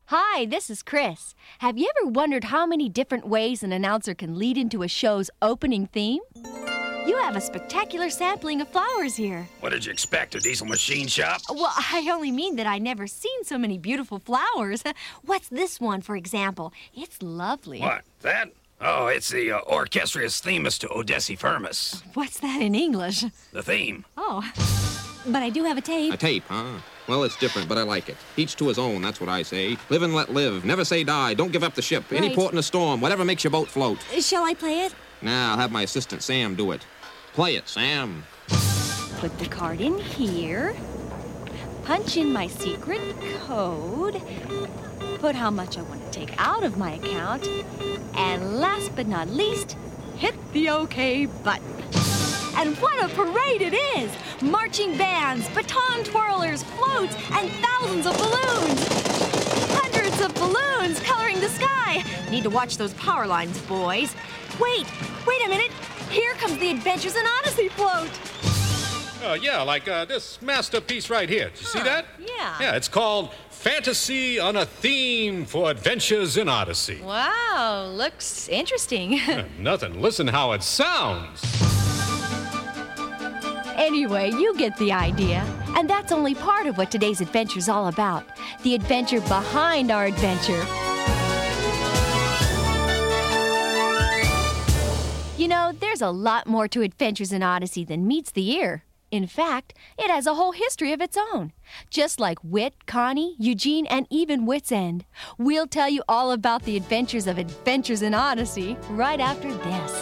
Hi, this is Chris. Have you ever wondered how many different ways an announcer can lead into a show's opening theme? You have a spectacular sampling of flowers here. What did you expect, a diesel machine shop? Well, I only mean that I never seen so many beautiful flowers. What's this one, for example? It's lovely. What, that? Oh, it's the Orchestrius Themis to Odessi Firmus. What's that in English? The theme. Oh, but I do have a tape. A tape, huh? Well, it's different, but I like it. Each to his own, that's what I say. Live and let live. Never say die. Don't give up the ship. Any Right. port in a storm, whatever makes your boat float. Shall I play it? Now, I'll have my assistant Sam do it. Play it, Sam. Put the card in here. Punch in my secret code. Put how much I want to take out of my account. And last but not least, hit the OK button. And what a parade it is! Marching bands, baton twirlers, floats, and thousands of balloons! Hundreds of balloons coloring the sky! Need to watch those power lines, boys. Wait a minute! Here comes the Adventures in Odyssey float! Yeah, like this masterpiece right here. Did you see that? Yeah. Yeah, it's called Fantasy on a Theme for Adventures in Odyssey. Wow, looks interesting. Nothing. Listen how it sounds. Anyway, you get the idea. And that's only part of what today's adventure's all about. The adventure behind our adventure. You know, there's a lot more to Adventures in Odyssey than meets the ear. In fact, it has a whole history of its own. Just like Wit, Connie, Eugene, and even Wit's End. We'll tell you all about the adventures of Adventures in Odyssey right after this.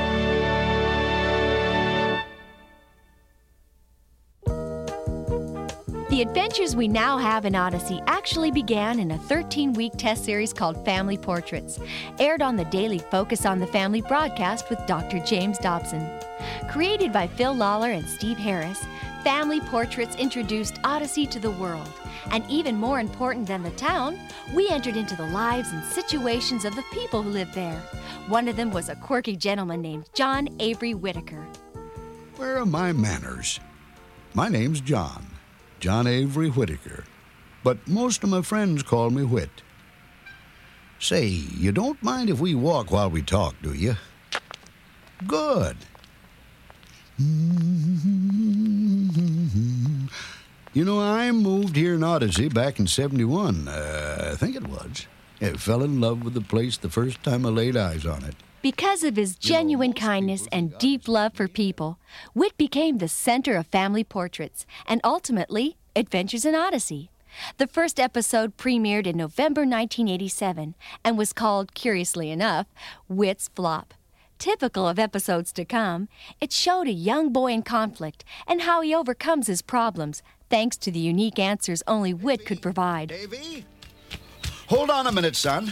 The adventures we now have in Odyssey actually began in a 13-week test series called Family Portraits, aired on the daily Focus on the Family broadcast with Dr. James Dobson. Created by Phil Lawler and Steve Harris, Family Portraits introduced Odyssey to the world. And even more important than the town, we entered into the lives and situations of the people who lived there. One of them was a quirky gentleman named John Avery Whittaker. Where are my manners? My name's John Avery Whittaker, but most of my friends call me Whit. Say, you don't mind if we walk while we talk, do you? Good. You know, I moved here in Odyssey back in 71, I think it was. I fell in love with the place the first time I laid eyes on it. Because of his genuine kindness and deep love for people, Whit became the center of Family Portraits and ultimately Adventures in Odyssey. The first episode premiered in November 1987 and was called, curiously enough, Whit's Flop. Typical of episodes to come, it showed a young boy in conflict and how he overcomes his problems thanks to the unique answers only Whit could provide. Davy? Hold on a minute, son.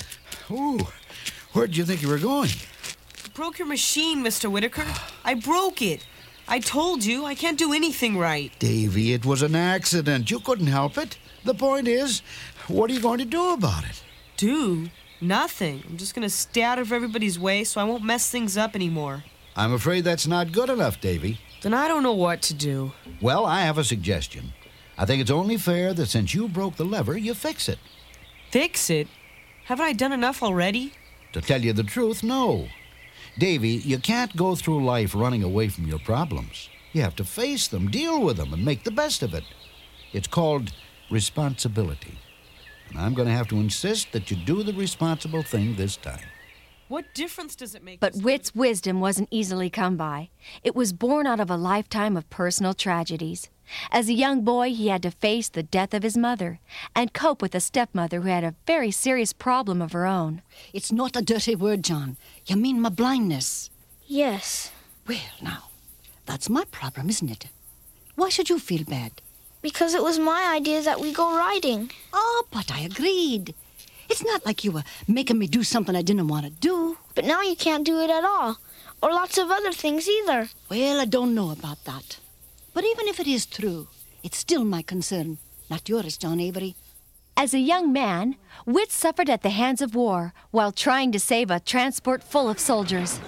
Ooh. Where'd you think you were going? You broke your machine, Mr. Whittaker. I broke it. I told you, I can't do anything right. Davy, it was an accident. You couldn't help it. The point is, what are you going to do about it? Do? Nothing. I'm just going to stay out of everybody's way so I won't mess things up anymore. I'm afraid that's not good enough, Davy. Then I don't know what to do. Well, I have a suggestion. I think it's only fair that since you broke the lever, you fix it. Fix it? Haven't I done enough already? To tell you the truth, no. Davy, you can't go through life running away from your problems. You have to face them, deal with them, and make the best of it. It's called responsibility. And I'm going to have to insist that you do the responsible thing this time. What difference does it make? But Whit's wisdom wasn't easily come by. It was born out of a lifetime of personal tragedies. As a young boy, he had to face the death of his mother and cope with a stepmother who had a very serious problem of her own. It's not a dirty word, John. You mean my blindness. Yes. Well, now, that's my problem, isn't it? Why should you feel bad? Because it was my idea that we go riding. Oh, but I agreed. It's not like you were making me do something I didn't want to do. But now you can't do it at all. Or lots of other things either. Well, I don't know about that. But even if it is true, it's still my concern, not yours, John Avery. As a young man, Whit suffered at the hands of war while trying to save a transport full of soldiers.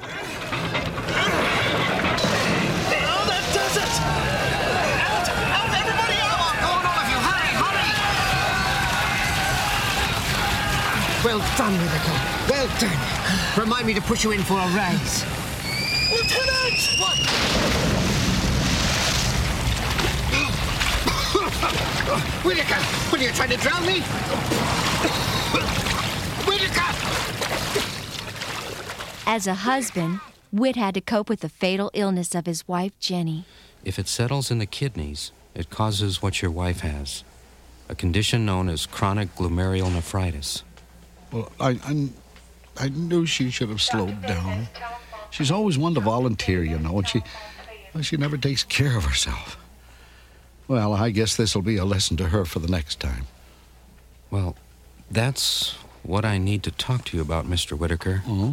Well done, Whittaker. Well done. Remind me to put you in for a raise. Lieutenant! What? Whittaker, what are you trying to drown me? Whittaker! As a husband, Whit had to cope with the fatal illness of his wife, Jenny. If it settles in the kidneys, it causes what your wife has, a condition known as chronic glomerulonephritis. Well, I knew she should have slowed down. She's always one to volunteer, you know, and she never takes care of herself. Well, I guess this will be a lesson to her for the next time. Well, that's what I need to talk to you about, Mr. Whittaker. Oh?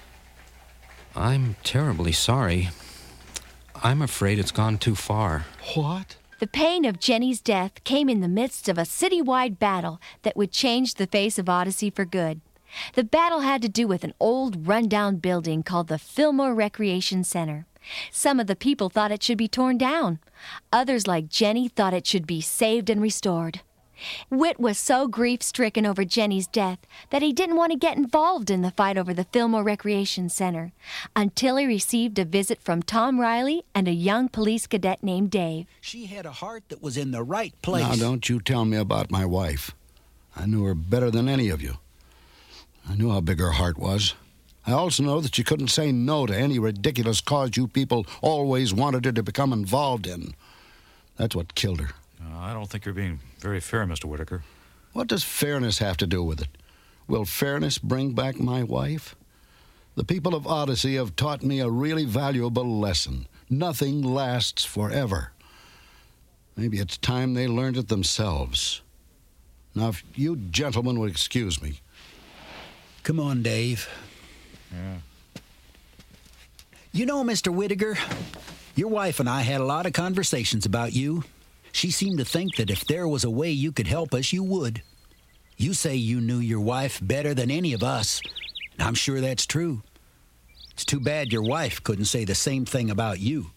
I'm terribly sorry. I'm afraid it's gone too far. What? The pain of Jenny's death came in the midst of a citywide battle that would change the face of Odyssey for good. The battle had to do with an old, run-down building called the Fillmore Recreation Center. Some of the people thought it should be torn down. Others, like Jenny, thought it should be saved and restored. Whit was so grief-stricken over Jenny's death that he didn't want to get involved in the fight over the Fillmore Recreation Center until he received a visit from Tom Riley and a young police cadet named Dave. She had a heart that was in the right place. Now, don't you tell me about my wife. I knew her better than any of you. I knew how big her heart was. I also know that she couldn't say no to any ridiculous cause you people always wanted her to become involved in. That's what killed her. I don't think you're being very fair, Mr. Whittaker. What does fairness have to do with it? Will fairness bring back my wife? The people of Odyssey have taught me a really valuable lesson. Nothing lasts forever. Maybe it's time they learned it themselves. Now, if you gentlemen would excuse me. Come on, Dave. Yeah. You know, Mr. Whittaker, your wife and I had a lot of conversations about you. She seemed to think that if there was a way you could help us, you would. You say you knew your wife better than any of us, and I'm sure that's true. It's too bad your wife couldn't say the same thing about you.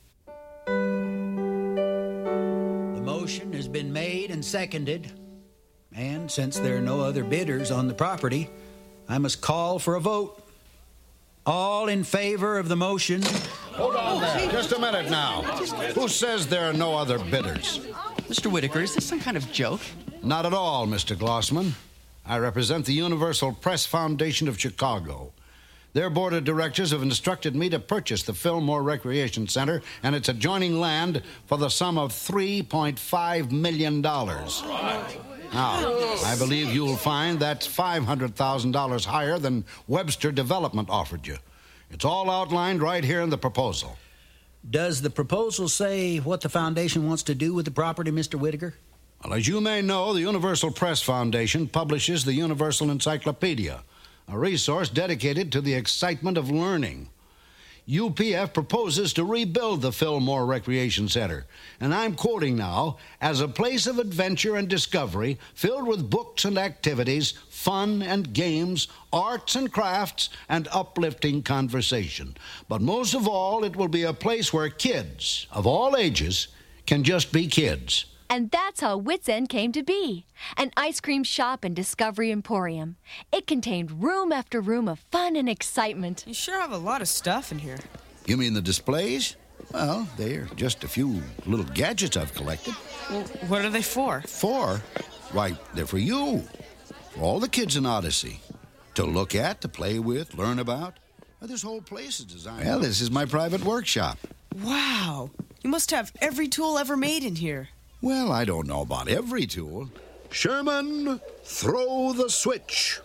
The motion has been made and seconded, and since there are no other bidders on the property, I must call for a vote. All in favor of the motion? Hold on there. Just a minute now. Who says there are no other bidders? Mr. Whittaker, is this some kind of joke? Not at all, Mr. Glossman. I represent the Universal Press Foundation of Chicago. Their board of directors have instructed me to purchase the Fillmore Recreation Center and its adjoining land for the sum of $3.5 million. Now, I believe you'll find that's $500,000 higher than Webster Development offered you. It's all outlined right here in the proposal. Does the proposal say what the foundation wants to do with the property, Mr. Whittaker? Well, as you may know, the Universal Press Foundation publishes the Universal Encyclopedia, a resource dedicated to the excitement of learning. UPF proposes to rebuild the Fillmore Recreation Center, and I'm quoting now, as a place of adventure and discovery filled with books and activities, fun and games, arts and crafts, and uplifting conversation. But most of all, it will be a place where kids of all ages can just be kids. And that's how Wits End came to be. An ice cream shop and discovery emporium. It contained room after room of fun and excitement. You sure have a lot of stuff in here. You mean the displays? Well, they're just a few little gadgets I've collected. Well, what are they for? For? Why, they're for you. For all the kids in Odyssey. To look at, to play with, learn about. Well, this whole place is designed... Well, this is my private workshop. Wow. You must have every tool ever made in here. Well, I don't know about every tool. Sherman, throw the switch.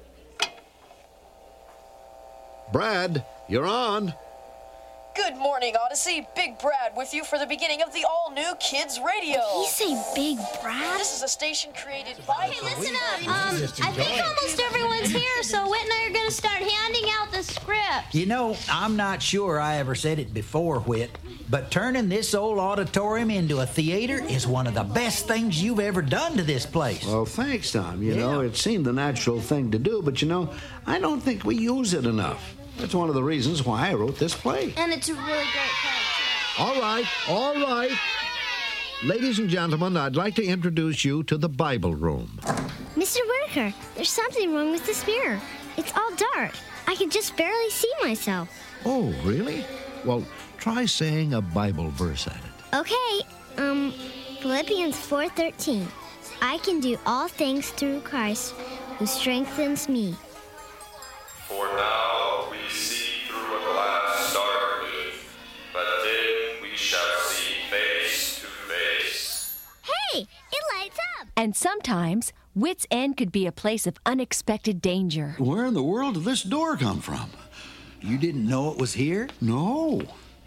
Brad, you're on. Good morning, Odyssey. Big Brad with you for the beginning of the all-new Kids Radio. Did he say Big Brad? This is a station created by... Okay, listen up. I think almost everyone's here, so Whit and I are going to start handing out the script. You know, I'm not sure I ever said it before, Whit, but turning this old auditorium into a theater is one of the best things you've ever done to this place. Well, thanks, Tom. You know, it seemed the natural thing to do, but, you know, I don't think we use it enough. That's one of the reasons why I wrote this play. And it's a really great play, too. All right. Ladies and gentlemen, I'd like to introduce you to the Bible Room. Mr. Whitaker, there's something wrong with this mirror. It's all dark. I can just barely see myself. Oh, really? Well, try saying a Bible verse at it. Okay, Philippians 4:13. I can do all things through Christ who strengthens me. For now we see through a glass darkly, but then we shall see face to face. Hey, it lights up! And sometimes, Wits End could be a place of unexpected danger. Where in the world did this door come from? You didn't know it was here? No.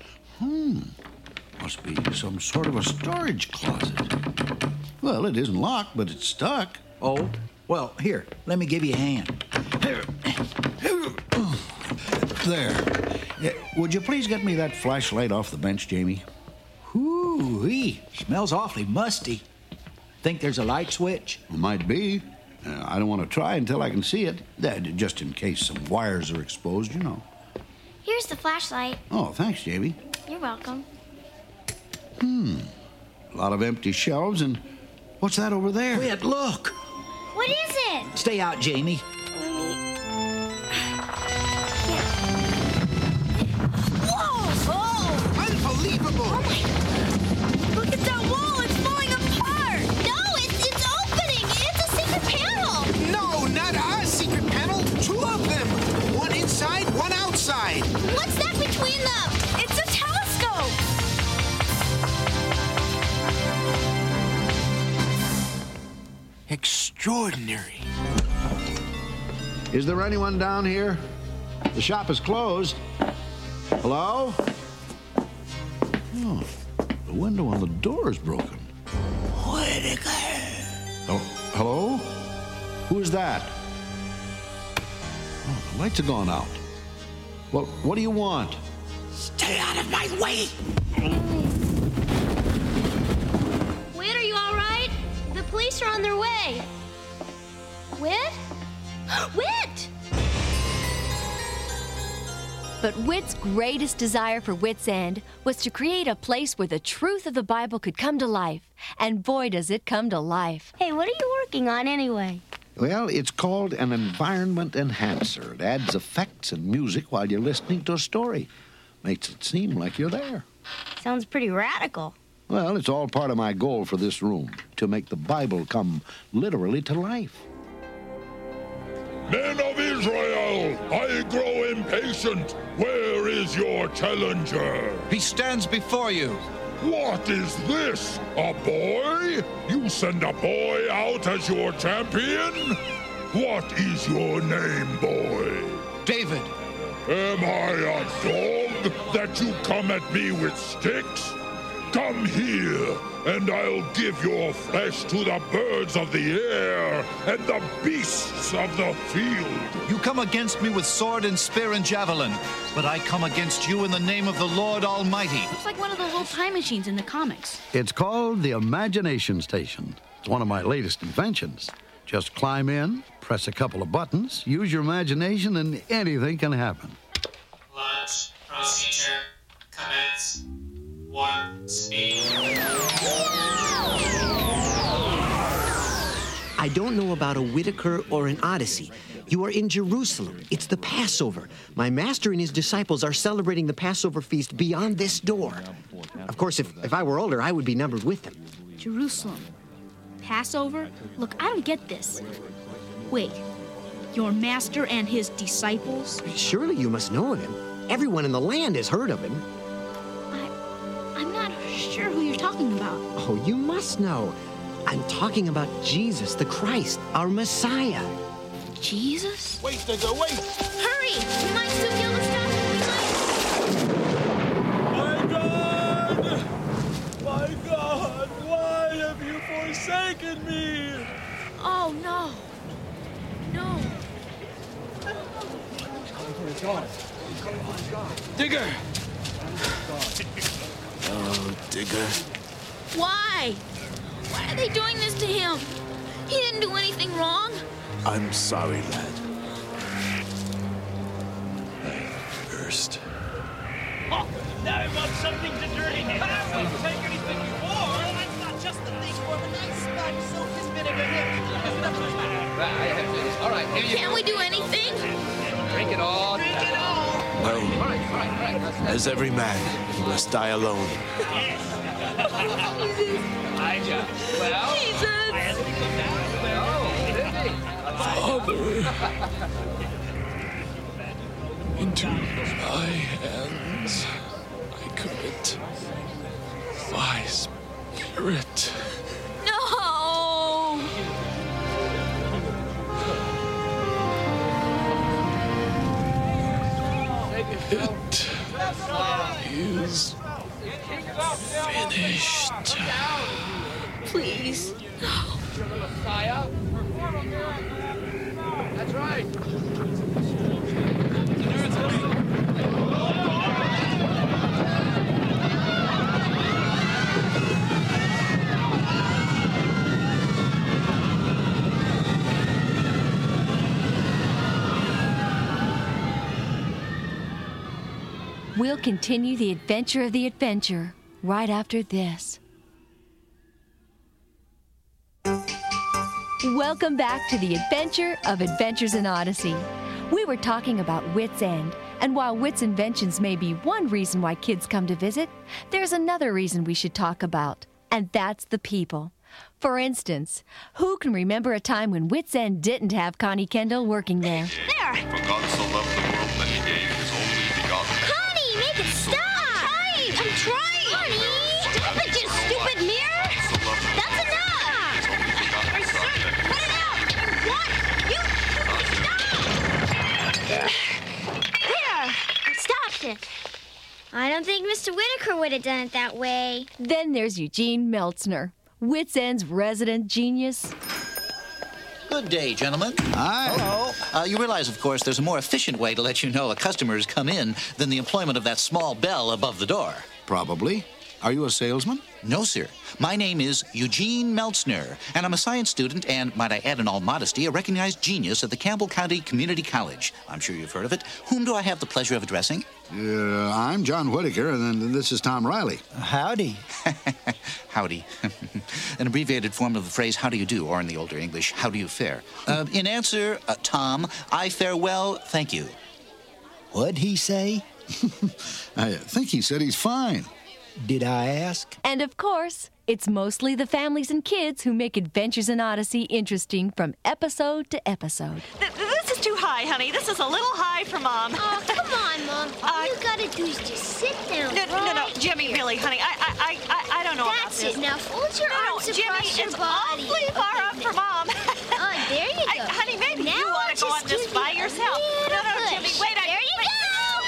Must be some sort of a storage closet. Well, it isn't locked, but it's stuck. Oh, well, here, let me give you a hand. There. Would you please get me that flashlight off the bench, Jamie? Hoo-wee, smells awfully musty. Think there's a light switch? It might be. I don't want to try until I can see it. Just in case some wires are exposed, you know. Here's the flashlight. Oh, thanks, Jamie. You're welcome. A lot of empty shelves, and what's that over there? Wait, look! What is it? Stay out, Jamie. Whoa! Oh! Unbelievable! Oh my! Look at that wall! It's falling apart! No, it's opening. It's a secret panel. No, not our secret panel. Two of them. One inside, one outside. What's that between them? It's a telescope! Extraordinary. Is there anyone down here? The shop is closed. Hello? Oh, the window on the door is broken. Whitaker. Oh, hello? Who is that? Oh, the lights have gone out. Well, what do you want? Stay out of my way. Whit, are you all right? The police are on their way. Whit? Whit! But Whit's greatest desire for Wits End was to create a place where the truth of the Bible could come to life. And boy, does it come to life. Hey, what are you working on anyway? Well, it's called an environment enhancer. It adds effects and music while you're listening to a story. Makes it seem like you're there. Sounds pretty radical. Well, it's all part of my goal for this room, to make the Bible come literally to life. Men of Israel, I grow impatient. Where is your challenger? He stands before you. What is this? A boy? You send a boy out as your champion? What is your name, boy? David. Am I a dog that you come at me with sticks? Come here, and I'll give your flesh to the birds of the air and the beasts of the field. You come against me with sword and spear and javelin, but I come against you in the name of the Lord Almighty. Looks like one of those old time machines in the comics. It's called the Imagination Station. It's one of my latest inventions. Just climb in, press a couple of buttons, use your imagination, and anything can happen. Launch procedure commence. 1 speed. I don't know about a Whitaker or an Odyssey. You are in Jerusalem. It's the Passover. My master and his disciples are celebrating the Passover feast beyond this door. Of course, if I were older, I would be numbered with them. Jerusalem. Passover? Look, I don't get this. Wait, your master and his disciples? Surely you must know of him. Everyone in the land has heard of him. I'm not sure who you're talking about. Oh, you must know. I'm talking about Jesus, the Christ, our Messiah. Jesus? Wait, Digger, wait! Hurry! We might soon kill the stuff. My God! My God! Why have you forsaken me? Oh, no. No. Digger! Oh, Digger. Why? Why are they doing this to him? He didn't do anything wrong. I'm sorry, lad. I cursed. Oh, now I want something to drink. I won't take anything before. That's not just the thing for the nice spot, so his All right, here you Can't we do anything? drink it all. No. As every man must die alone. Father, into thy hands I commit my spirit. No! It is finished. Please. That's right. We'll continue the adventure of the adventure right after this. Welcome back to the adventure of Adventures in Odyssey. We were talking about Wit's End, and while Wit's inventions may be one reason why kids come to visit, there's another reason we should talk about, and that's the people. For instance, who can remember a time when Wit's End didn't have Connie Kendall working there? There! For God so loved the world that he gave his only begotten. Connie, make it stop! I'm trying! Connie! Stop it, you stupid mirror! That's enough! Put it out! What? You stop! There! I stopped it. I don't think Mr. Whitaker would have done it that way. Then there's Eugene Meltzner, Wit's End's resident genius. Good day, gentlemen. Hi. Hello. You realize, of course, there's a more efficient way to let you know a customer has come in than the employment of that small bell above the door. Probably. Are you a salesman? No, sir. My name is Eugene Meltzner, and I'm a science student and, might I add in all modesty, a recognized genius at the Campbell County Community College. I'm sure you've heard of it. Whom do I have the pleasure of addressing? I'm John Whitaker, and then this is Tom Riley. Howdy. Howdy. An abbreviated form of the phrase, how do you do, or in the older English, how do you fare? In answer, Tom, I fare well, thank you. What'd he say? I think he said he's fine. Did I ask? And of course, it's mostly the families and kids who make Adventures in Odyssey interesting from episode to episode. This is too high, honey. This is a little high for Mom. Oh, come on, Mom. All you gotta do is just sit down. No, Jimmy, really, honey. I don't know about this. That's it. Now fold your arms Jimmy, across your it's body. awfully far up for Mom. Oh, there you go. Honey, maybe now you want to go on this by yourself. No, Jimmy, wait. There you go.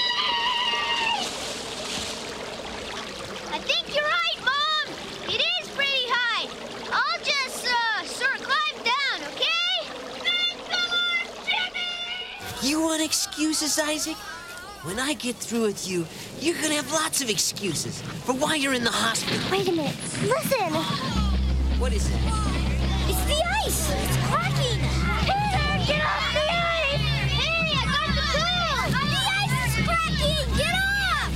I think you're right, Mom. It is pretty high. I'll just sort of climb down, okay? Thanks so much, Jimmy. You want excuses, Isaac? When I get through with you, you're gonna have lots of excuses for why you're in the hospital. Wait a minute. Listen. What is it? It's the ice. It's cracking. Peter, get off the ice. Hey, I got the tools. The ice is cracking. Get off.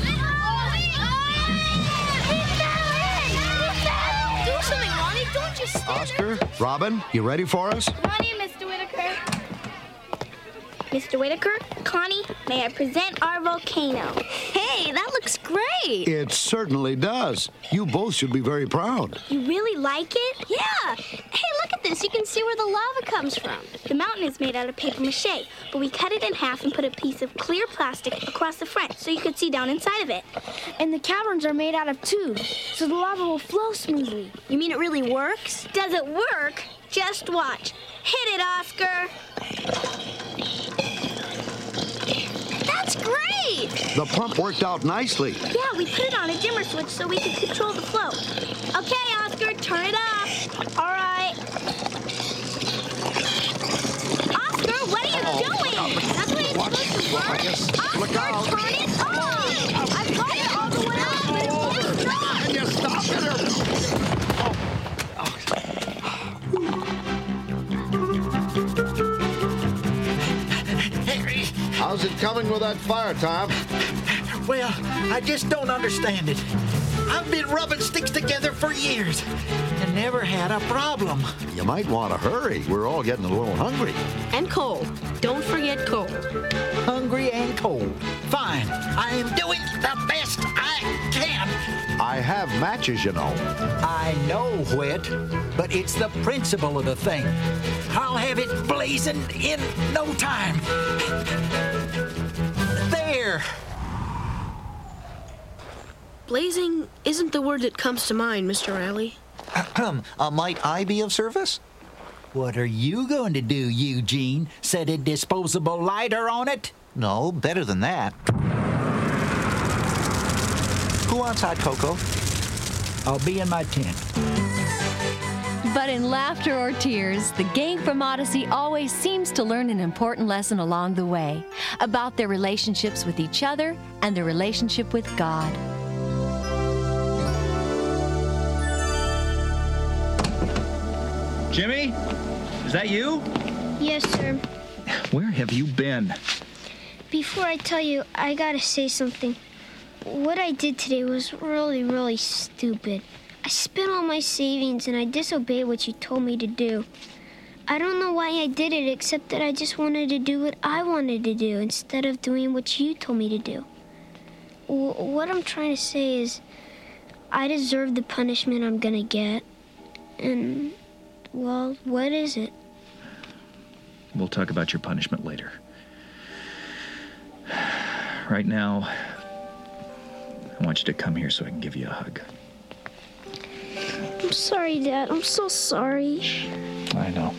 Do something, Ronnie. Don't just stand Oscar, Robin, you ready for us? Ronnie, Mr. Whitaker. Mr. Whitaker, Connie, may I present our volcano? Hey, that looks great. It certainly does. You both should be very proud. You really like it? Yeah. Hey, look at this. You can see where the lava comes from. The mountain is made out of paper mache, but we cut it in half and put a piece of clear plastic across the front so you could see down inside of it. And the caverns are made out of tubes, so the lava will flow smoothly. You mean it really works? Does it work? Just watch. Hit it, Oscar. That's great! The pump worked out nicely. Yeah, we put it on a dimmer switch so we could control the flow. Okay, Oscar, turn it off. All right. Oscar, what are you doing? That's what it's supposed to work. Oscar, turn it off. I've got it all the way up, but it won't stop. Can you stop it? How's it coming with that fire, Tom? Well, I just don't understand it. I've been rubbing sticks together for years and never had a problem. You might want to hurry. We're all getting a little hungry. And cold. Don't forget cold. Hungry and cold. Fine. I am doing the best I can. I have matches, you know. I know, Whit, but it's the principle of the thing. I'll have it blazing in no time. There. Blazing isn't the word that comes to mind, Mr. Riley. Might I be of service? What are you going to do, Eugene? Set a disposable lighter on it? No, better than that. Who wants hot cocoa? I'll be in my tent. But in laughter or tears, the gang from Odyssey always seems to learn an important lesson along the way about their relationships with each other and their relationship with God. Jimmy? Is that you? Yes, sir. Where have you been? Before I tell you, I gotta say something. What I did today was really, really stupid. I spent all my savings and I disobeyed what you told me to do. I don't know why I did it, except that I just wanted to do what I wanted to do instead of doing what you told me to do. What I'm trying to say is I deserve the punishment I'm gonna get. And, well, what is it? We'll talk about your punishment later. Right now, I want you to come here so I can give you a hug. I'm sorry, Dad. I'm so sorry. I know.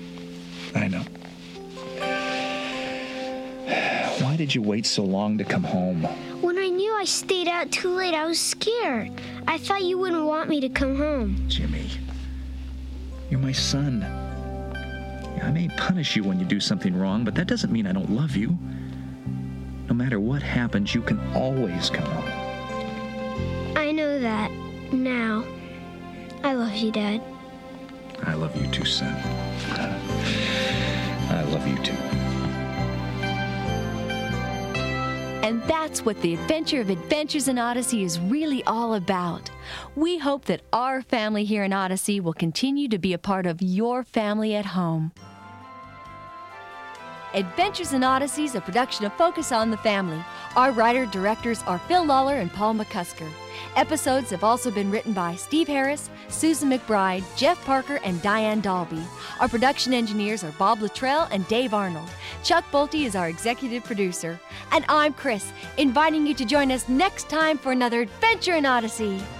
Why did you wait so long to come home? When I knew I stayed out too late, I was scared. I thought you wouldn't want me to come home. Jimmy, you're my son. I may punish you when you do something wrong, but that doesn't mean I don't love you. No matter what happens, you can always come home. I know that now. I love you, Dad. I love you too, son. I love you too. And that's what the adventure of Adventures in Odyssey is really all about. We hope that our family here in Odyssey will continue to be a part of your family at home. Adventures in Odyssey is a production of Focus on the Family. Our writer-directors are Phil Lawler and Paul McCusker. Episodes have also been written by Steve Harris, Susan McBride, Jeff Parker, and Diane Dalby. Our production engineers are Bob Luttrell and Dave Arnold. Chuck Bolte is our executive producer. And I'm Chris, inviting you to join us next time for another Adventure in Odyssey.